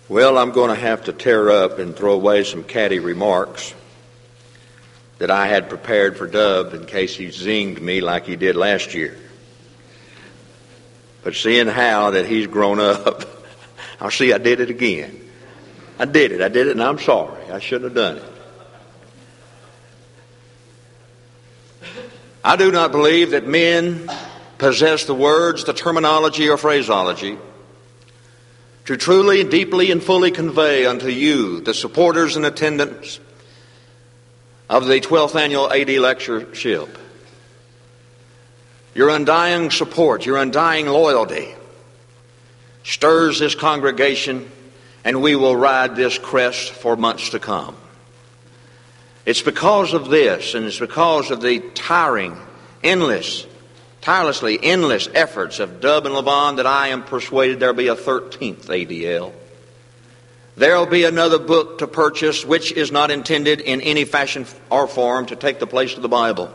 Well, I'm going to have to tear up and throw away some catty remarks that I had prepared for Dub in case he zinged me like he did last year. But seeing how that he's grown up, I did it again. I did it, and I'm sorry. I shouldn't have done it. I do not believe that men possess the words, the terminology, or phraseology to truly, deeply, and fully convey unto you, the supporters and attendants of the 12th Annual AD Lectureship, your undying support, your undying loyalty stirs this congregation, and we will ride this crest for months to come. It's because of this, and it's because of the tirelessly endless efforts of Dub and Levon that I am persuaded there'll be a 13th ADL. There'll be another book to purchase which is not intended in any fashion or form to take the place of the Bible,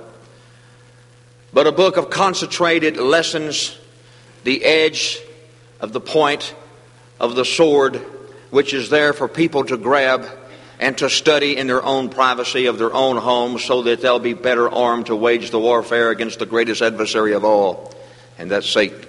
but a book of concentrated lessons, the edge of the point of the sword, which is there for people to grab and to study in their own privacy of their own homes so that they'll be better armed to wage the warfare against the greatest adversary of all, and that's Satan.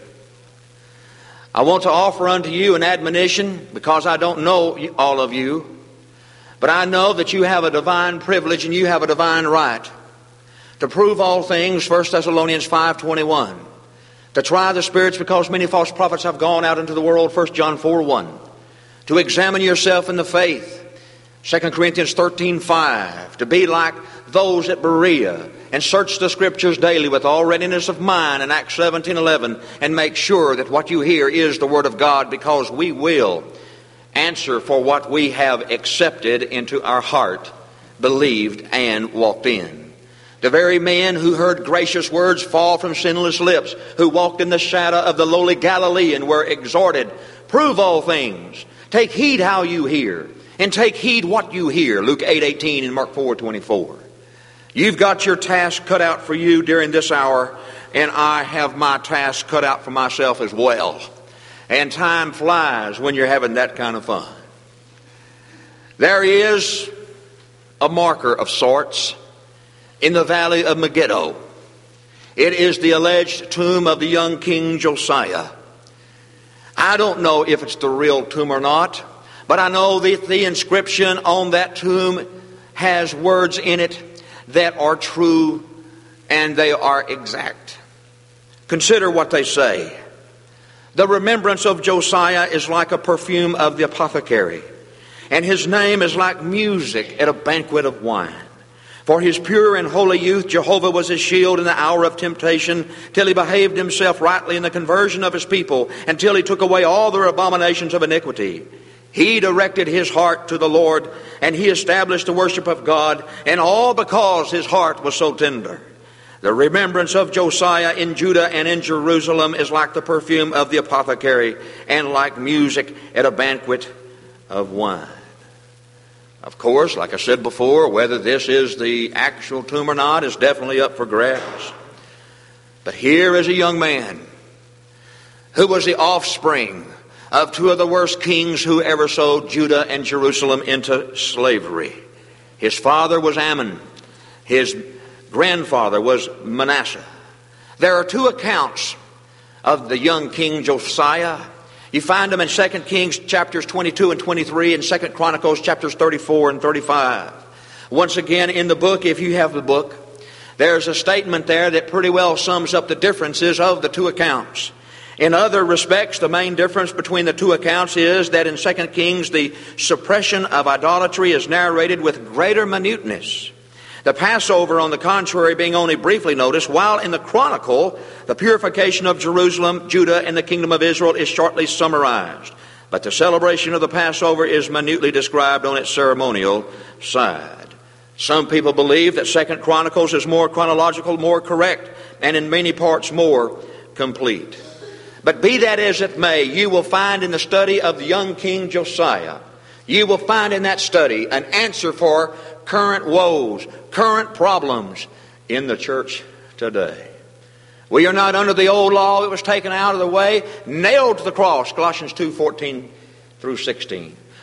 I want to offer unto you an admonition because I don't know all of you, but I know that you have a divine privilege and you have a divine right to prove all things, 1 Thessalonians 5:21. To try the spirits because many false prophets have gone out into the world, 1 John 4:1. To examine yourself in the faith, 2 Corinthians 13:5, to be like those at Berea and search the Scriptures daily with all readiness of mind, in Acts 17:11, and make sure that what you hear is the Word of God, because we will answer for what we have accepted into our heart, believed, and walked in. The very men who heard gracious words fall from sinless lips, who walked in the shadow of the lowly Galilean, were exhorted, prove all things, take heed how you hear, and take heed what you hear. Luke 8:18 and Mark 4:24. You've got your task cut out for you during this hour, and I have my task cut out for myself as well. And time flies when you're having that kind of fun. There is a marker of sorts in the valley of Megiddo. It is the alleged tomb of the young King Josiah. I don't know if it's the real tomb or not, but I know that the inscription on that tomb has words in it that are true and they are exact. Consider what they say. The remembrance of Josiah is like a perfume of the apothecary, and his name is like music at a banquet of wine. For his pure and holy youth, Jehovah was his shield in the hour of temptation, till he behaved himself rightly in the conversion of his people, until he took away all their abominations of iniquity. He directed his heart to the Lord, and he established the worship of God, and all because his heart was so tender. The remembrance of Josiah in Judah and in Jerusalem is like the perfume of the apothecary, and like music at a banquet of wine. Of course, like I said before, whether this is the actual tomb or not is definitely up for grabs. But here is a young man who was the offspring of two of the worst kings who ever sold Judah and Jerusalem into slavery. His father was Ammon. His grandfather was Manasseh. There are two accounts of the young King Josiah. You find them in 2 Kings chapters 22 and 23 and 2 Chronicles chapters 34 and 35. Once again in the book, if you have the book, there's a statement there that pretty well sums up the differences of the two accounts. In other respects, the main difference between the two accounts is that in 2 Kings, the suppression of idolatry is narrated with greater minuteness. The Passover, on the contrary, being only briefly noticed, while in the Chronicle, the purification of Jerusalem, Judah, and the kingdom of Israel is shortly summarized. But the celebration of the Passover is minutely described on its ceremonial side. Some people believe that 2 Chronicles is more chronological, more correct, and in many parts more complete. But be that as it may, you will find in the study of the young King Josiah, you will find in that study an answer for current woes, current problems in the church today. We are not under the old law. It was taken out of the way, nailed to the cross, Colossians 2:14 through 16.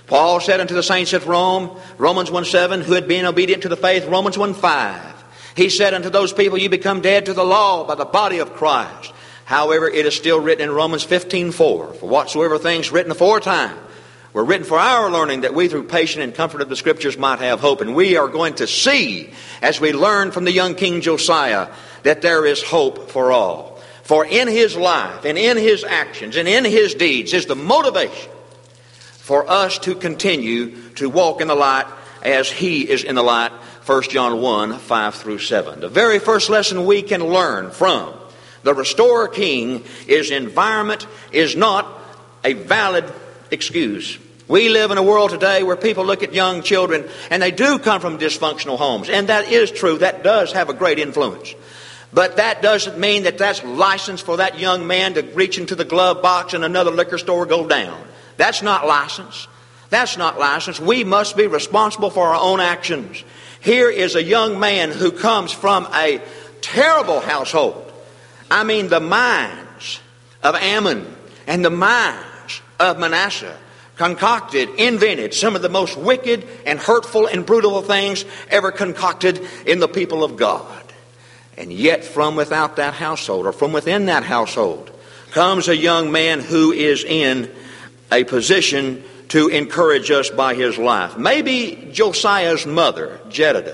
Paul said unto the saints at Rome, Romans 1:7, who had been obedient to the faith, Romans 1:5. He said unto those people, you become dead to the law by the body of Christ. However, it is still written in Romans 15:4, for whatsoever things written aforetime were written for our learning, that we through patience and comfort of the Scriptures might have hope. And we are going to see, as we learn from the young King Josiah, that there is hope for all. For in his life and in his actions and in his deeds is the motivation for us to continue to walk in the light as he is in the light. 1 John 1:5-7. The very first lesson we can learn from the Restorer King is environment is not a valid excuse. We live in a world today where people look at young children and they do come from dysfunctional homes. And that is true. That does have a great influence. But that doesn't mean that that's license for that young man to reach into the glove box in another liquor store go down. That's not license. That's not license. We must be responsible for our own actions. Here is a young man who comes from a terrible household. I mean, the minds of Ammon and the minds of Manasseh concocted, invented some of the most wicked and hurtful and brutal things ever concocted in the people of God. And yet from without that household, or from within that household, comes a young man who is in a position to encourage us by his life. Maybe Josiah's mother, Jedidah,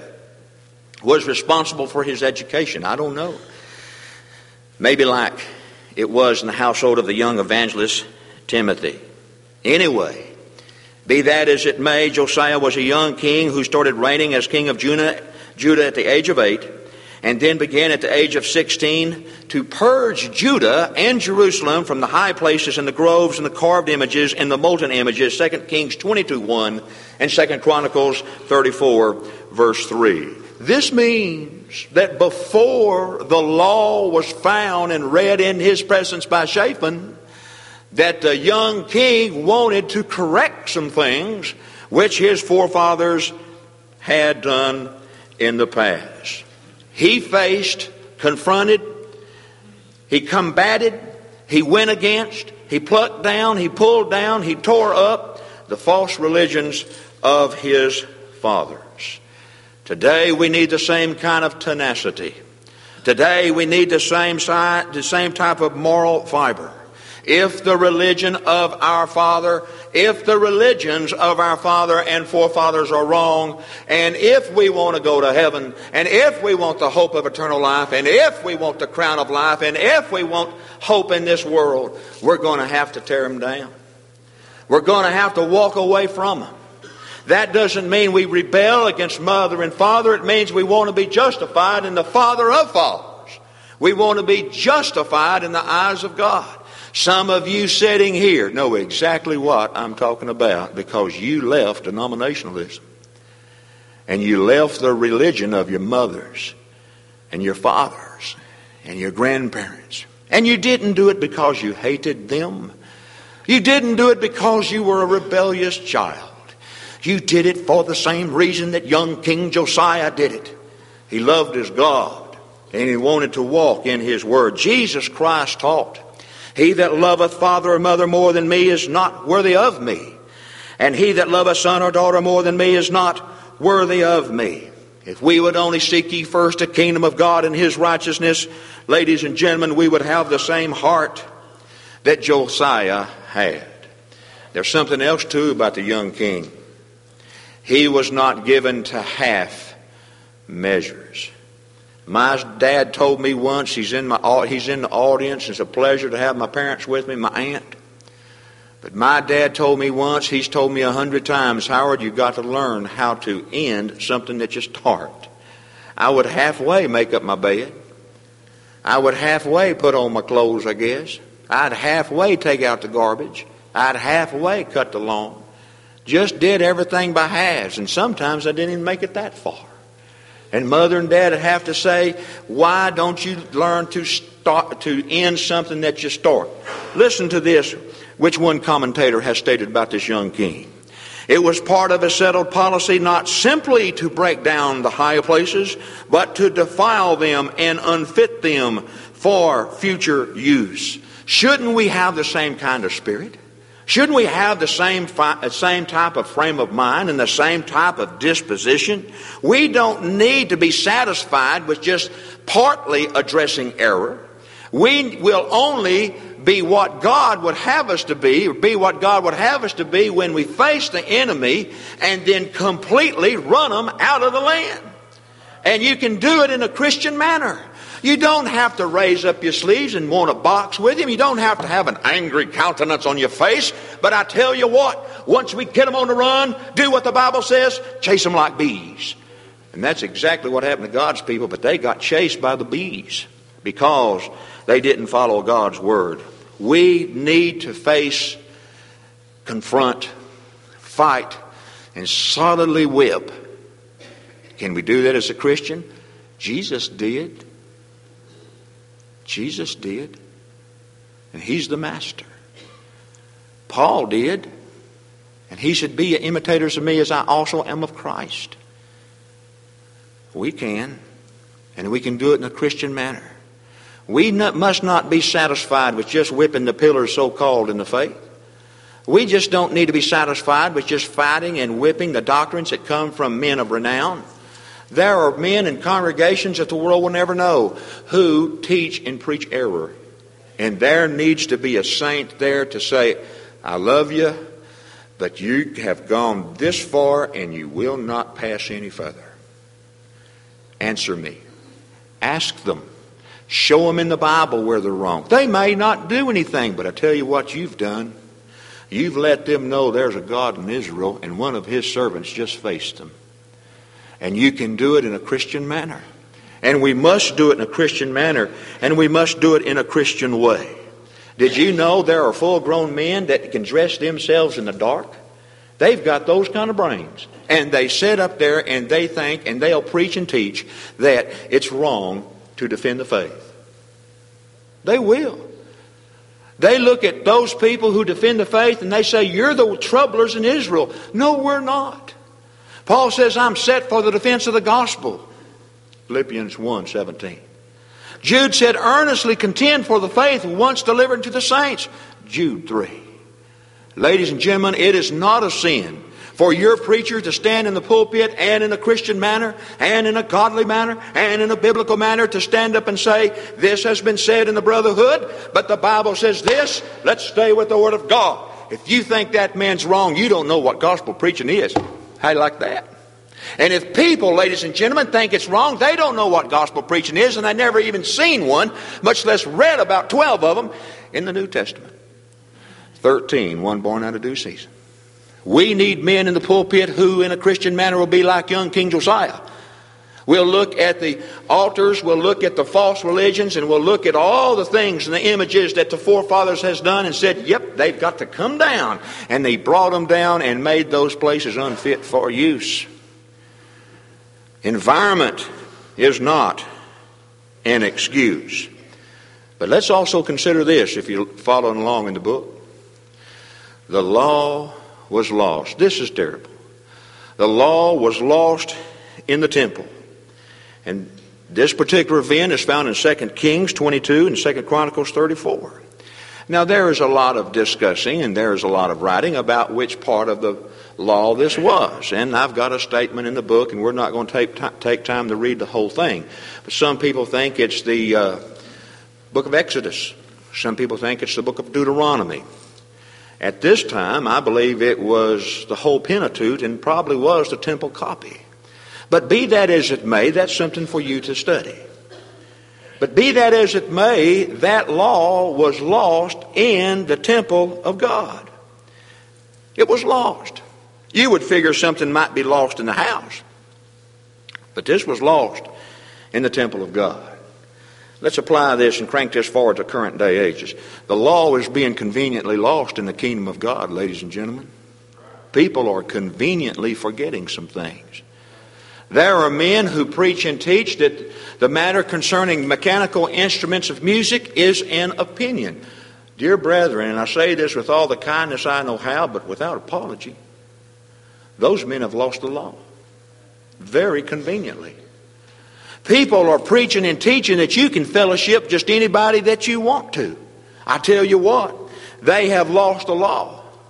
was responsible for his education. I don't know. Maybe like it was in the household of the young evangelist Timothy. Anyway, be that as it may, Josiah was a young king who started reigning as king of Judah at the age of 8, and then began at the age of 16 to purge Judah and Jerusalem from the high places and the groves and the carved images and the molten images, 2 Kings 22:1 and 2 Chronicles 34:3. This means that before the law was found and read in his presence by Shaphan, that the young king wanted to correct some things which his forefathers had done in the past. He faced, confronted, he combated, he went against, he plucked down, he pulled down, he tore up the false religions of his fathers. Today we need the same kind of tenacity. Today we need the same type of moral fiber. If the religion of our father, if the religions of our father and forefathers are wrong, and if we want to go to heaven, and if we want the hope of eternal life, and if we want the crown of life, and if we want hope in this world, we're going to have to tear them down. We're going to have to walk away from them. That doesn't mean we rebel against mother and father. It means we want to be justified in the Father of fathers. We want to be justified in the eyes of God. Some of you sitting here know exactly what I'm talking about, because you left denominationalism. And you left the religion of your mothers and your fathers and your grandparents. And you didn't do it because you hated them. You didn't do it because you were a rebellious child. You did it for the same reason that young King Josiah did it. He loved his God and he wanted to walk in his word. Jesus Christ taught, he that loveth father or mother more than me is not worthy of me. And he that loveth son or daughter more than me is not worthy of me. If we would only seek ye first the kingdom of God and his righteousness, ladies and gentlemen, we would have the same heart that Josiah had. There's something else too about the young king. He was not given to half measures. My dad told me once, he's in the audience, it's a pleasure to have my parents with me, my aunt. But my dad told me once, he's told me 100 times, Howard, you've got to learn how to end something that you start. I would halfway make up my bed. I would halfway put on my clothes, I guess. I'd halfway take out the garbage. I'd halfway cut the lawn. Just did everything by halves, and sometimes I didn't even make it that far. And mother and dad would have to say, why don't you learn to end something that you start? Listen to this, which one commentator has stated about this young king. It was part of a settled policy not simply to break down the high places, but to defile them and unfit them for future use. Shouldn't we have the same kind of spirit? Shouldn't we have the same type of frame of mind and the same type of disposition? We don't need to be satisfied with just partly addressing error. We will only be what God would have us to be, or be what God would have us to be when we face the enemy and then completely run them out of the land. And you can do it in a Christian manner. You don't have to raise up your sleeves and want to box with him. You don't have to have an angry countenance on your face. But I tell you what, once we get them on the run, do what the Bible says, chase them like bees. And that's exactly what happened to God's people, but they got chased by the bees because they didn't follow God's word. We need to face, confront, fight, and solidly whip. Can we do that as a Christian? Jesus did. Jesus did. And he's the master. Paul did. And he should be imitators of me as I also am of Christ. We can. And we can do it in a Christian manner. We must not be satisfied with just whipping the pillars so-called in the faith. We just don't need to be satisfied with just fighting and whipping the doctrines that come from men of renown. There are men in congregations that the world will never know who teach and preach error. And there needs to be a saint there to say, I love you, but you have gone this far and you will not pass any further. Answer me. Ask them. Show them in the Bible where they're wrong. They may not do anything, but I tell you what you've done. You've let them know there's a God in Israel and one of his servants just faced them. And you can do it in a Christian manner. And we must do it in a Christian manner. And we must do it in a Christian way. Did you know there are full-grown men that can dress themselves in the dark? They've got those kind of brains. And they sit up there and they think and they'll preach and teach that it's wrong to defend the faith. They will. They look at those people who defend the faith and they say, you're the troublers in Israel. No, we're not. Paul says, I'm set for the defense of the gospel. Philippians 1:17. Jude said, earnestly contend for the faith once delivered to the saints. Jude 3. Ladies and gentlemen, it is not a sin for your preacher to stand in the pulpit and in a Christian manner and in a godly manner and in a biblical manner to stand up and say, this has been said in the brotherhood, but the Bible says this, let's stay with the Word of God. If you think that man's wrong, you don't know what gospel preaching is. How do you like that? And if people, ladies and gentlemen, think it's wrong, they don't know what gospel preaching is, and they never even seen one, much less read about 12 of them in the New Testament. 13, one born out of due season. We need men in the pulpit who in a Christian manner will be like young King Josiah. We'll look at the altars, we'll look at the false religions, and we'll look at all the things and the images that the forefathers has done and said, yep, they've got to come down. And they brought them down and made those places unfit for use. Environment is not an excuse. But let's also consider this, if you're following along in the book. The law was lost. This is terrible. The law was lost in the temple. And this particular event is found in 2 Kings 22 and 2 Chronicles 34. Now there is a lot of discussing and there is a lot of writing about which part of the law this was. And I've got a statement in the book, and we're not going to take time to read the whole thing. But some people think it's the book of Exodus. Some people think it's the book of Deuteronomy. At this time, I believe it was the whole Pentateuch and probably was the temple copy. But be that as it may, that's something for you to study. But be that as it may, that law was lost in the temple of God. It was lost. You would figure something might be lost in the house. But this was lost in the temple of God. Let's apply this and crank this forward to current day ages. The law is being conveniently lost in the kingdom of God, ladies and gentlemen. People are conveniently forgetting some things. There are men who preach and teach that the matter concerning mechanical instruments of music is an opinion. Dear brethren, and I say this with all the kindness I know how, but without apology, those men have lost the law. Very conveniently. People are preaching and teaching that you can fellowship just anybody that you want to. I tell you what, they have lost the law.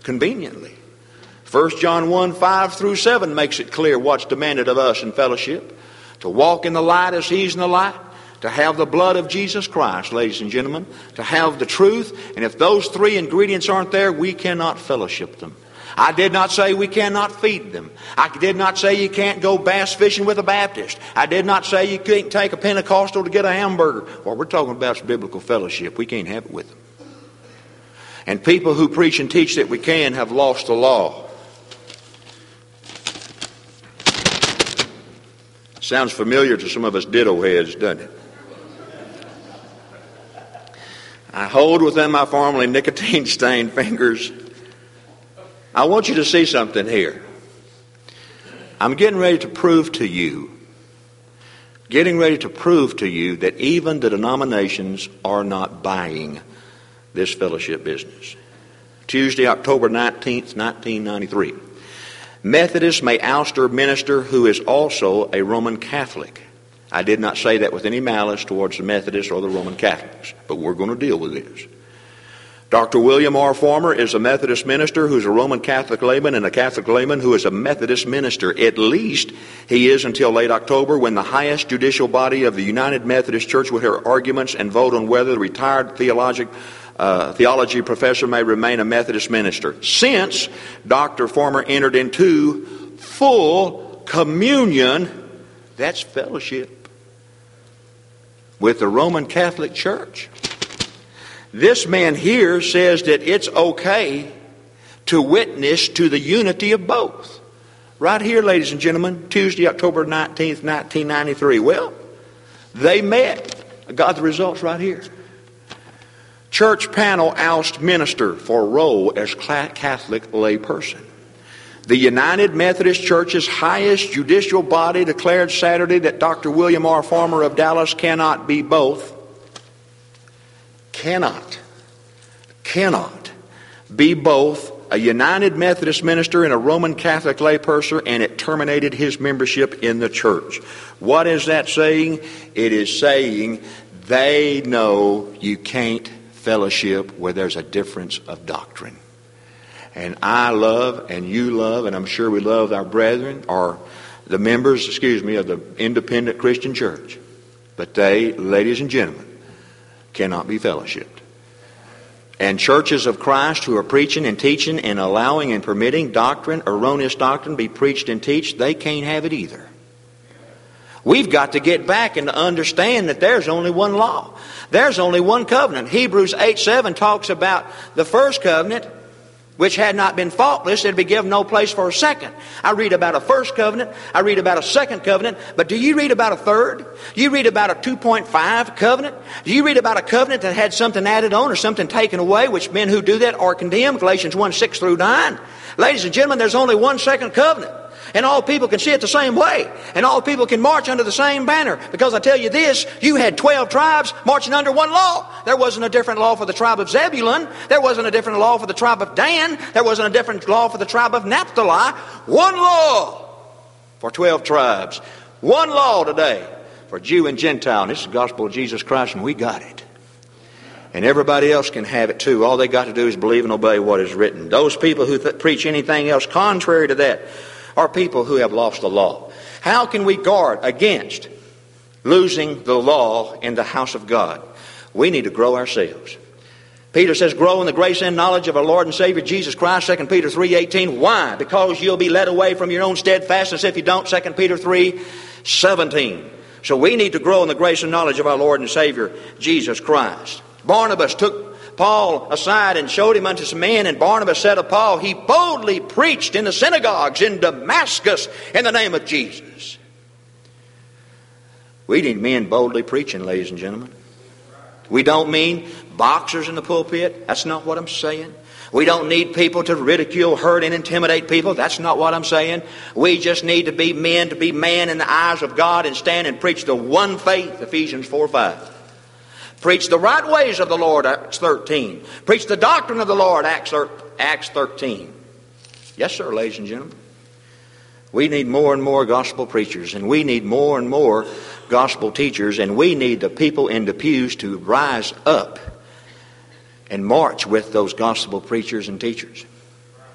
conveniently. 1 John 1, 5 through 7 makes it clear what's demanded of us in fellowship. To walk in the light as He's in the light. To have the blood of Jesus Christ, ladies and gentlemen. To have the truth. And if those three ingredients aren't there, we cannot fellowship them. I did not say we cannot feed them. I did not say you can't go bass fishing with a Baptist. I did not say you can't take a Pentecostal to get a hamburger. What we're talking about is biblical fellowship. We can't have it with them. And people who preach and teach that we can have lost the law. Sounds familiar to some of us ditto heads, doesn't it? I hold within my formerly nicotine-stained fingers. I want you to see something here. I'm getting ready to prove to you that even the denominations are not buying this fellowship business. Tuesday, October 19th, 1993. Methodists may oust their minister who is also a Roman Catholic. I did not say that with any malice towards the Methodists or the Roman Catholics, but we're going to deal with this. Dr. William R. Farmer is a Methodist minister who's a Roman Catholic layman, and a Catholic layman who is a Methodist minister. At least he is until late October, when the highest judicial body of the United Methodist Church will hear arguments and vote on whether the retired theology professor may remain a Methodist minister. Since Dr. Farmer entered into full communion, that's fellowship, with the Roman Catholic Church. This man here says that it's okay to witness to the unity of both. Right here, ladies and gentlemen, Tuesday, October 19th, 1993. Well, they met. I got the results right here. Church panel oust minister for role as Catholic layperson. The United Methodist Church's highest judicial body declared Saturday that Dr. William R. Farmer of Dallas cannot be both. Cannot be both a United Methodist minister and a Roman Catholic layperson, and it terminated his membership in the church. What is that saying? It is saying they know you can't fellowship where there's a difference of doctrine. And I love, and you love, and I'm sure we love our brethren, or the members, of the independent Christian church. But they, ladies and gentlemen, cannot be fellowshipped. And churches of Christ who are preaching and teaching and allowing and permitting doctrine, erroneous doctrine, be preached and teach, they can't have it either. We've got to get back and to understand that there's only one law. There's only one covenant. Hebrews 8:7 talks about the first covenant, which had not been faultless, there'd be given no place for a second. I read about a first covenant, I read about a second covenant, but do you read about a third? Do you read about a 2.5 covenant? Do you read about a covenant that had something added on or something taken away, which men who do that are condemned? Galatians 1:6 through 9. Ladies and gentlemen, there's only one second covenant. And all people can see it the same way. And all people can march under the same banner. Because I tell you this, you had 12 tribes marching under one law. There wasn't a different law for the tribe of Zebulun. There wasn't a different law for the tribe of Dan. There wasn't a different law for the tribe of Naphtali. One law for 12 tribes. One law today for Jew and Gentile. And this is the gospel of Jesus Christ, and we got it. And everybody else can have it too. All they got to do is believe and obey what is written. Those people who preach anything else contrary to that are people who have lost the law. How can we guard against losing the law in the house of God? We need to grow ourselves. Peter says, grow in the grace and knowledge of our Lord and Savior Jesus Christ, 2 Peter 3:18. Why? Because you'll be led away from your own steadfastness if you don't, 2 Peter 3:17. So we need to grow in the grace and knowledge of our Lord and Savior Jesus Christ. Barnabas took Paul aside and showed him unto some men, and Barnabas said of Paul, he boldly preached in the synagogues in Damascus in the name of Jesus. We need men boldly preaching, ladies and gentlemen. We don't mean boxers in the pulpit. That's not what I'm saying. We don't need people to ridicule, hurt, and intimidate people. That's not what I'm saying. We just need to be men, to be man in the eyes of God, and stand and preach the one faith, Ephesians 4:5. Preach the right ways of the Lord, Acts 13. Preach the doctrine of the Lord, Acts 13. Yes, sir, ladies and gentlemen. We need more and more gospel preachers, and we need more and more gospel teachers, and we need the people in the pews to rise up and march with those gospel preachers and teachers.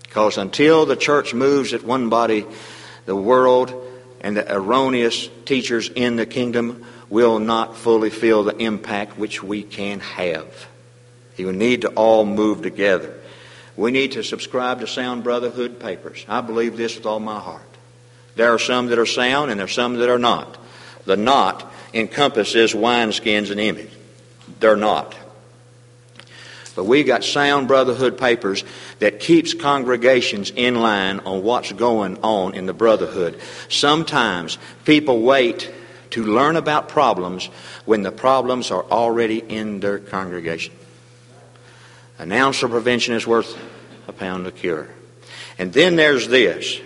Because until the church moves at one body, the world and the erroneous teachers in the kingdom will not fully feel the impact which we can have. You need to all move together. We need to subscribe to Sound Brotherhood papers. I believe this with all my heart. There are some that are sound and there are some that are not. The not encompasses wineskins and image. They're not. But we got Sound Brotherhood papers that keeps congregations in line on what's going on in the brotherhood. Sometimes people wait to learn about problems when the problems are already in their congregation. An ounce of prevention is worth a pound of cure. And then there's this.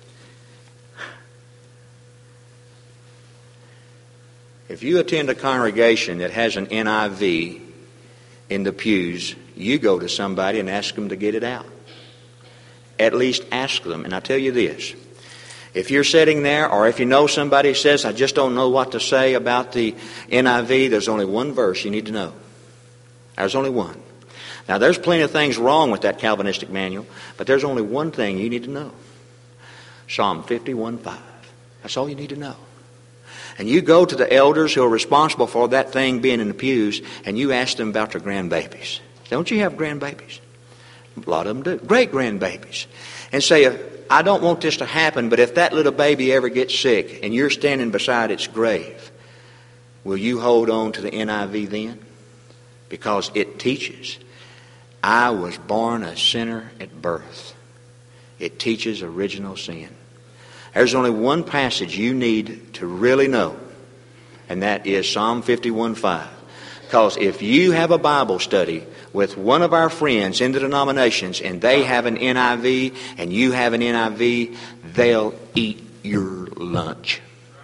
If you attend a congregation that has an NIV in the pews, you go to somebody and ask them to get it out. At least ask them. And I tell you this. If you're sitting there, or if you know somebody who says, I just don't know what to say about the NIV, there's only one verse you need to know. There's only one. Now, there's plenty of things wrong with that Calvinistic manual, but there's only one thing you need to know. Psalm 51:5. That's all you need to know. And you go to the elders who are responsible for that thing being in the pews, and you ask them about their grandbabies. Don't you have grandbabies? A lot of them do. Great-grandbabies. And say, I don't want this to happen, but if that little baby ever gets sick and you're standing beside its grave, will you hold on to the NIV then? Because it teaches, I was born a sinner at birth. It teaches original sin. There's only one passage you need to really know, and that is Psalm 51:5. Because if you have a Bible study with one of our friends in the denominations and they have an NIV and you have an NIV, they'll eat your lunch.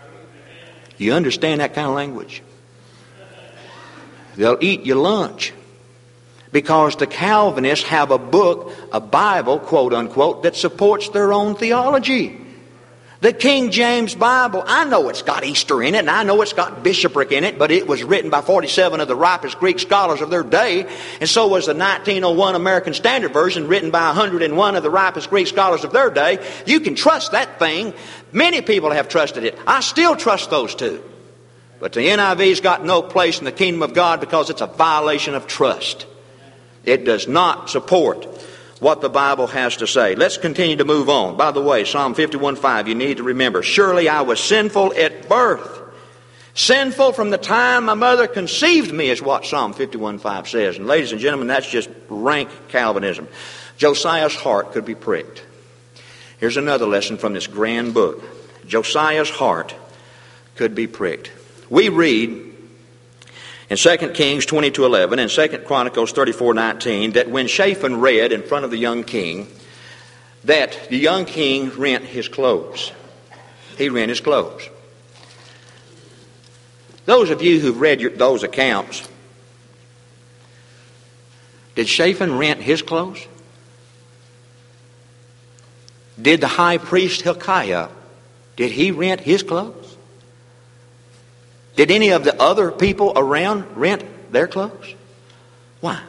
You understand that kind of language? They'll eat your lunch. Because the Calvinists have a book, a Bible, quote unquote, that supports their own theology. The King James Bible, I know it's got Easter in it, and I know it's got bishopric in it, but it was written by 47 of the ripest Greek scholars of their day, and so was the 1901 American Standard Version, written by 101 of the ripest Greek scholars of their day. You can trust that thing. Many people have trusted it. I still trust those two. But the NIV's got no place in the kingdom of God because it's a violation of trust. It does not support what the Bible has to say. Let's continue to move on. By the way, Psalm 51:5, you need to remember, surely I was sinful at birth. Sinful from the time my mother conceived me is what Psalm 51:5 says. And ladies and gentlemen, that's just rank Calvinism. Josiah's heart could be pricked. Here's another lesson from this grand book. Josiah's heart could be pricked. We read in 2 Kings 22:11 and 2 Chronicles 34:19 that when Shaphan read in front of the young king, that the young king rent his clothes. He rent his clothes. Those of you who've read those accounts, did Shaphan rent his clothes? Did the high priest Hilkiah, did he rent his clothes? Did any of the other people around rent their clothes? Why?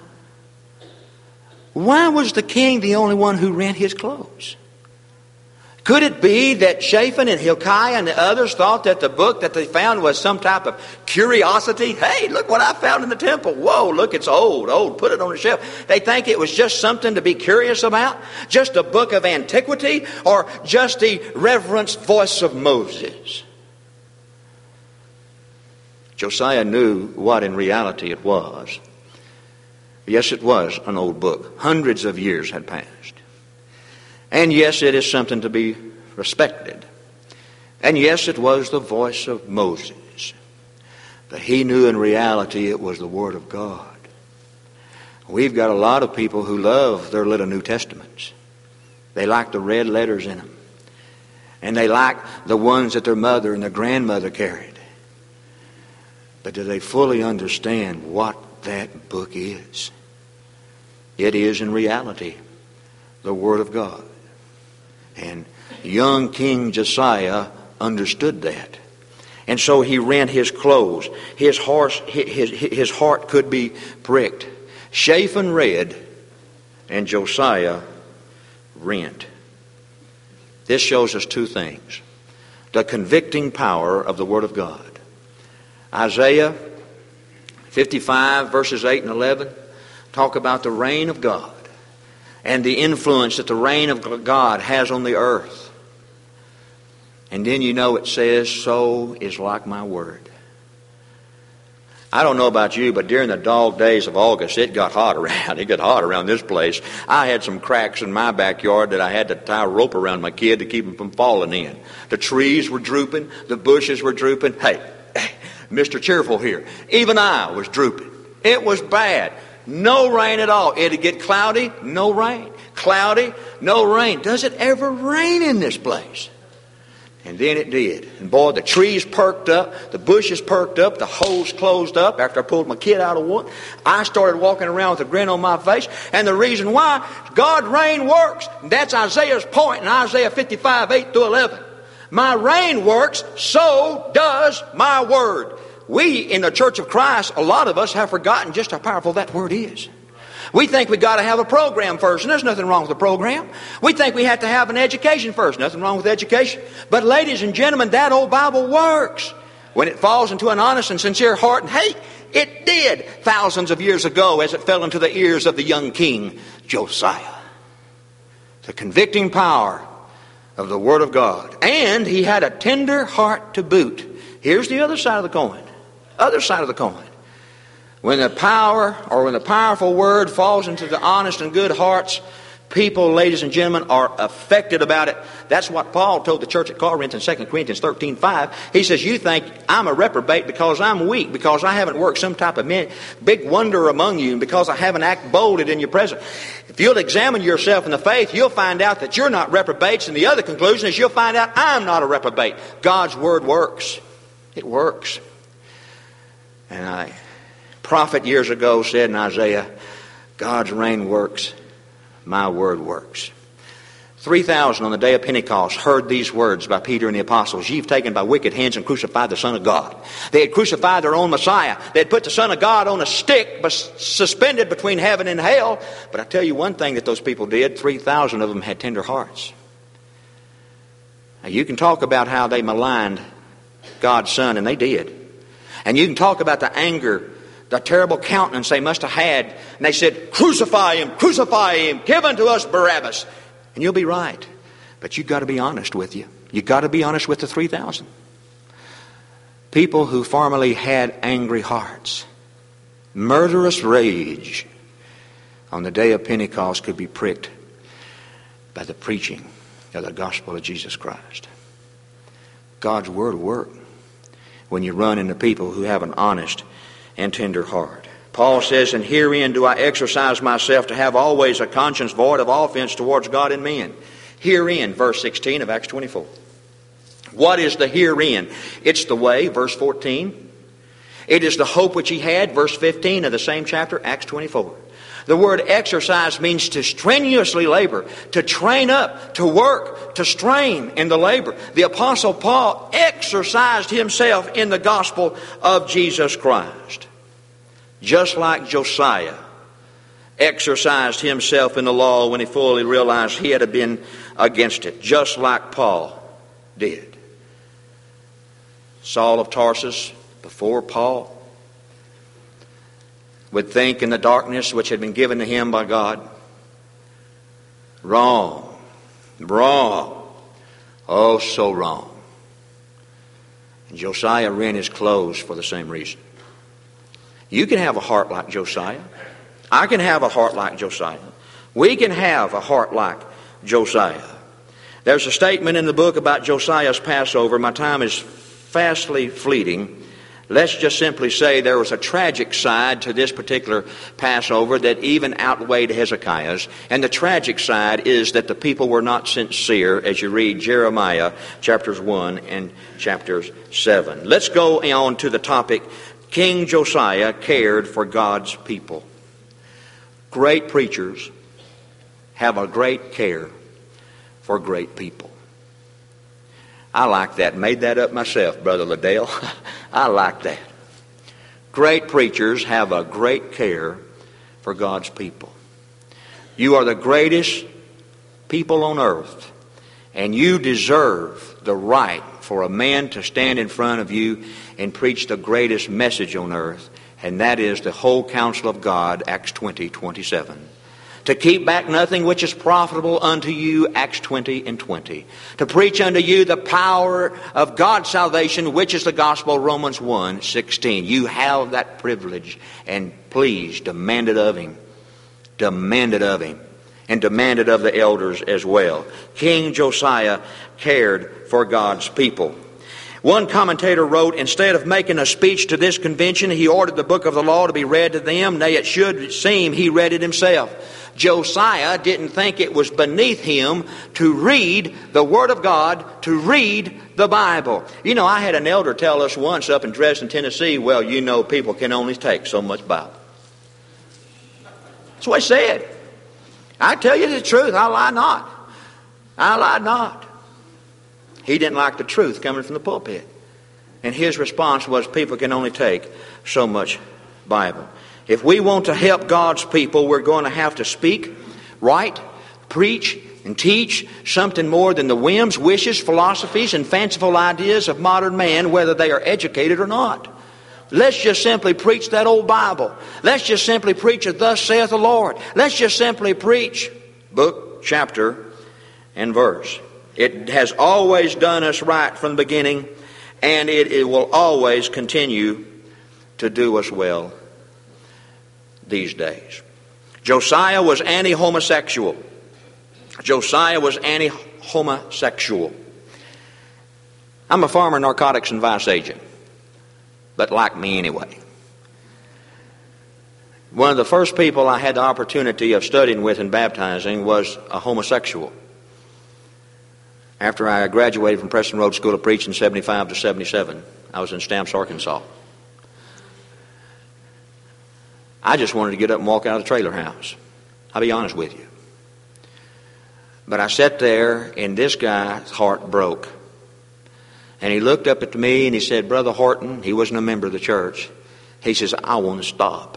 Why was the king the only one who rent his clothes? Could it be that Shaphan and Hilkiah and the others thought that the book that they found was some type of curiosity? Hey, look what I found in the temple. Whoa, look, it's old. Put it on the shelf. They think it was just something to be curious about? Just a book of antiquity? Or just the reverenced voice of Moses? Josiah knew what in reality it was. Yes, it was an old book. Hundreds of years had passed. And yes, it is something to be respected. And yes, it was the voice of Moses. But he knew in reality it was the Word of God. We've got a lot of people who love their little New Testaments. They like the red letters in them. And they like the ones that their mother and their grandmother carried. But do they fully understand what that book is? It is in reality the Word of God. And young King Josiah understood that. And so he rent his clothes. His heart could be pricked. Shaphan read and Josiah rent. This shows us two things. The convicting power of the Word of God. Isaiah 55 verses 8 and 11 talk about the reign of God and the influence that the reign of God has on the earth. And then it says, so is like my word. I don't know about you, but during the dog days of August, it got hot around. It got hot around this place. I had some cracks in my backyard that I had to tie a rope around my kid to keep him from falling in. The trees were drooping. The bushes were drooping. Hey, Mr. Cheerful here. Even I was drooping. It was bad. No rain at all. It'd get cloudy, no rain. Cloudy, no rain. Does it ever rain in this place? And then it did. And boy, the trees perked up, the bushes perked up, the holes closed up. After I pulled my kid out of one, I started walking around with a grin on my face. And the reason why, God rain works. That's Isaiah's point in Isaiah 55, 8 through 11. My rain works, so does my word. We in the Church of Christ, a lot of us have forgotten just how powerful that word is. We think we've got to have a program first, and there's nothing wrong with a program. We think we have to have an education first. Nothing wrong with education. But ladies and gentlemen, that old Bible works when it falls into an honest and sincere heart. And hey, it did thousands of years ago as it fell into the ears of the young king Josiah. The convicting power of the Word of God. And he had a tender heart to boot. Here's the other side of the coin. Other side of the coin. When the power or when the powerful word falls into the honest and good hearts, people, ladies and gentlemen, are affected about it. That's what Paul told the church at Corinth in 2 Corinthians 13:5. He says, you think I'm a reprobate because I'm weak, because I haven't worked some type of big wonder among you, and because I haven't acted bolded in your presence. If you'll examine yourself in the faith, you'll find out that you're not reprobates. And the other conclusion is you'll find out I'm not a reprobate. God's word works. It works. And a prophet years ago said in Isaiah, God's reign works, my word works. 3,000 on the day of Pentecost heard these words by Peter and the apostles. You've taken by wicked hands and crucified the Son of God. They had crucified their own Messiah. They had put the Son of God on a stick suspended between heaven and hell. But I tell you one thing that those people did, 3,000 of them had tender hearts. Now you can talk about how they maligned God's Son, and they did. And you can talk about the anger, the terrible countenance they must have had. And they said, crucify him, give unto us Barabbas. And you'll be right. But you've got to be honest with you. You've got to be honest with the 3,000. People who formerly had angry hearts, murderous rage, on the day of Pentecost could be pricked by the preaching of the gospel of Jesus Christ. God's word works when you run into people who have an honest and tender heart. Paul says, and herein do I exercise myself to have always a conscience void of offense towards God and men. Herein, verse 16 of Acts 24. What is the herein? It's the way, verse 14. It is the hope which he had, verse 15 of the same chapter, Acts 24. The word exercise means to strenuously labor, to train up, to work, to strain in the labor. The Apostle Paul exercised himself in the gospel of Jesus Christ. Just like Josiah exercised himself in the law when he fully realized he had been against it. Just like Paul did. Saul of Tarsus, before Paul, would think in the darkness which had been given to him by God, wrong, oh so wrong. And Josiah rent his clothes for the same reason. You can have a heart like Josiah. I can have a heart like Josiah. We can have a heart like Josiah. There's a statement in the book about Josiah's Passover. My time is fastly fleeting. Let's just simply say there was a tragic side to this particular Passover that even outweighed Hezekiah's. And the tragic side is that the people were not sincere, as you read Jeremiah chapters 1 and chapters 7. Let's go on to the topic, King Josiah cared for God's people. Great preachers have a great care for great people. I like that. Made that up myself, Brother Liddell. I like that. Great preachers have a great care for God's people. You are the greatest people on earth, and you deserve the right for a man to stand in front of you and preach the greatest message on earth, and that is the whole counsel of God, Acts 20:27. To keep back nothing which is profitable unto you, Acts 20:20. To preach unto you the power of God's salvation, which is the gospel, Romans 1:16. You have that privilege, and please demand it of Him. Demand it of Him. And demand it of the elders as well. King Josiah cared for God's people. One commentator wrote, instead of making a speech to this convention, he ordered the book of the law to be read to them. Nay, it should seem he read it himself. Josiah didn't think it was beneath him to read the Word of God, to read the Bible. You know, I had an elder tell us once up in Dresden, Tennessee, well, you know, people can only take so much Bible. That's what he said. I tell you the truth, I lie not. I lie not. He didn't like the truth coming from the pulpit. And his response was, people can only take so much Bible. If we want to help God's people, we're going to have to speak, write, preach, and teach something more than the whims, wishes, philosophies, and fanciful ideas of modern man, whether they are educated or not. Let's just simply preach that old Bible. Let's just simply preach it, thus saith the Lord. Let's just simply preach book, chapter, and verse. It has always done us right from the beginning, and it will always continue to do us well these days. Josiah was anti-homosexual. Josiah was anti-homosexual. I'm a former narcotics and vice agent, but like me anyway. One of the first people I had the opportunity of studying with and baptizing was a homosexual. After I graduated from Preston Road School of Preaching 75 to 77, I was in Stamps, Arkansas. I just wanted to get up and walk out of the trailer house. I'll be honest with you. But I sat there, and this guy's heart broke. And he looked up at me and he said, Brother Horton, he wasn't a member of the church. He says, I want to stop.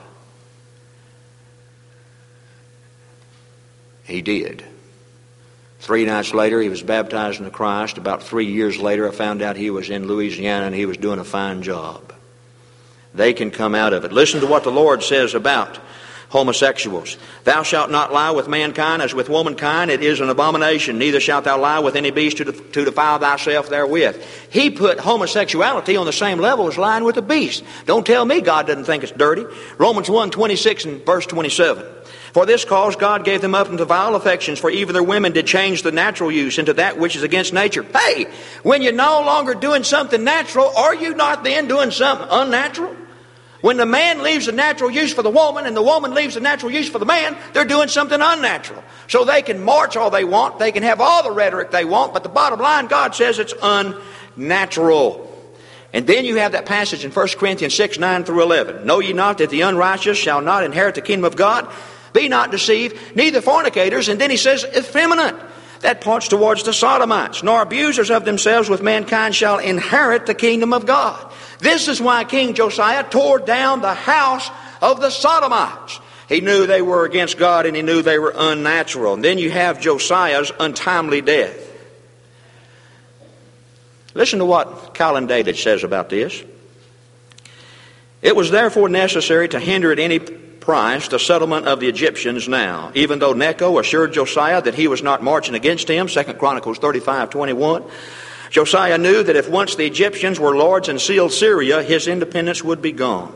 He did. 3 nights later, he was baptized into Christ. About 3 years later, I found out he was in Louisiana and he was doing a fine job. They can come out of it. Listen to what the Lord says about homosexuals. Thou shalt not lie with mankind as with womankind. It is an abomination. Neither shalt thou lie with any beast to defile thyself therewith. He put homosexuality on the same level as lying with a beast. Don't tell me God doesn't think it's dirty. Romans 1:26 and verse 27. For this cause God gave them up into vile affections, for even their women did change the natural use into that which is against nature. Hey, when you're no longer doing something natural, are you not then doing something unnatural? When the man leaves the natural use for the woman and the woman leaves the natural use for the man, they're doing something unnatural. So they can march all they want, they can have all the rhetoric they want, but the bottom line, God says it's unnatural. And then you have that passage in 1 Corinthians 6:9 through 11. Know ye not that the unrighteous shall not inherit the kingdom of God? Be not deceived, neither fornicators. And then he says effeminate. That points towards the sodomites. Nor abusers of themselves with mankind shall inherit the kingdom of God. This is why King Josiah tore down the house of the sodomites. He knew they were against God and he knew they were unnatural. And then you have Josiah's untimely death. Listen to what Colin David says about this. It was therefore necessary to hinder at any price the settlement of the Egyptians now, even though Necho assured Josiah that he was not marching against him, 2 Chronicles 35:21. Josiah knew that if once the Egyptians were lords and sealed Syria, his independence would be gone.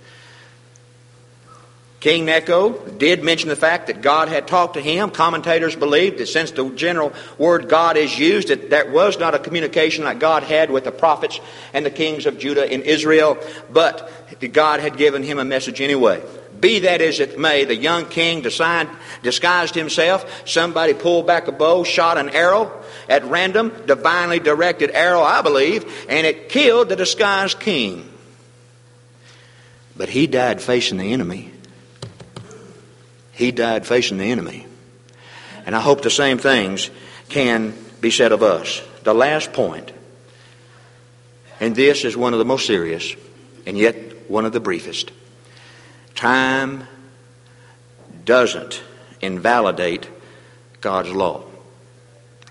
King Necho did mention the fact that God had talked to him. Commentators believe that since the general word God is used, that there was not a communication like God had with the prophets and the kings of Judah and Israel, but God had given him a message anyway. Be that as it may, the young king disguised himself. Somebody pulled back a bow, shot an arrow at random, divinely directed arrow, I believe, and it killed the disguised king. But he died facing the enemy. He died facing the enemy. And I hope the same things can be said of us. The last point, and this is one of the most serious, and yet one of the briefest. Time doesn't invalidate God's law.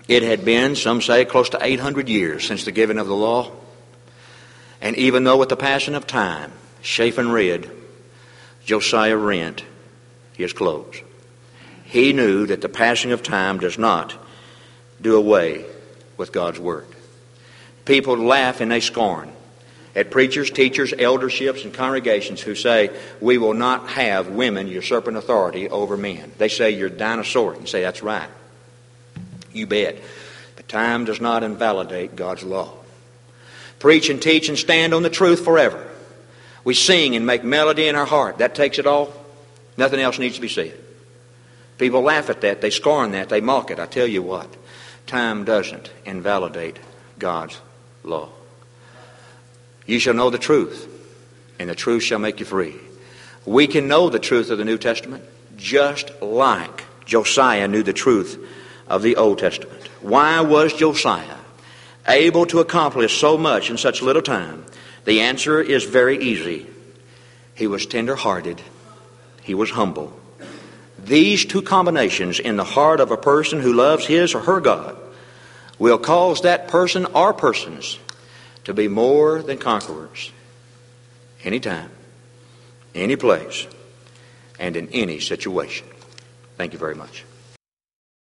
It had been, some say, close to 800 years since the giving of the law. And even though with the passing of time, Shaphan read, Josiah rent his clothes. He knew that the passing of time does not do away with God's Word. People laugh and they scorn at preachers, teachers, elderships, and congregations who say, we will not have women usurping authority over men. They say you're dinosauric. You say, that's right. You bet. But time does not invalidate God's law. Preach and teach and stand on the truth forever. We sing and make melody in our heart. That takes it all. Nothing else needs to be said. People laugh at that. They scorn that. They mock it. I tell you what, time doesn't invalidate God's law. You shall know the truth, and the truth shall make you free. We can know the truth of the New Testament just like Josiah knew the truth of the Old Testament. Why was Josiah able to accomplish so much in such little time? The answer is very easy. He was tender-hearted. He was humble. These two combinations in the heart of a person who loves his or her God will cause that person or persons to be more than conquerors anytime, any place, and in any situation. Thank you very much.